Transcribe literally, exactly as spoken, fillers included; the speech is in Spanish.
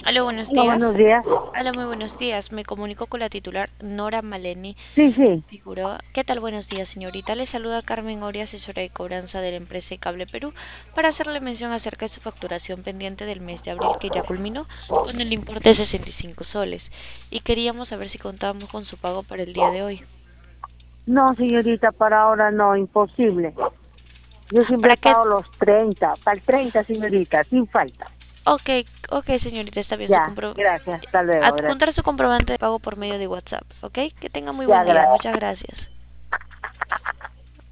Hola, buenos Hola, buenos días. días. Hola, muy buenos días. Me comunico con la titular Nora Maleni Sí, sí. Figueroa. ¿Qué tal? Buenos días, señorita. Le saluda Carmen Oria, asesora de cobranza de la empresa Cable Perú, para hacerle mención acerca de su facturación pendiente del mes de abril que ya culminó con el importe de sesenta y cinco soles. Y queríamos saber si contábamos con su pago para el día de hoy. No, señorita, para ahora no, imposible. Yo siempre ¿Para he qué? pagado los treinta, para el treinta, señorita, sin falta. Ok, ok, señorita, está bien su Ya, compro... gracias, hasta luego, gracias. Adjuntar su comprobante de pago por medio de WhatsApp, ¿ok? Que tenga muy Ya, buen día. gracias. Muchas gracias.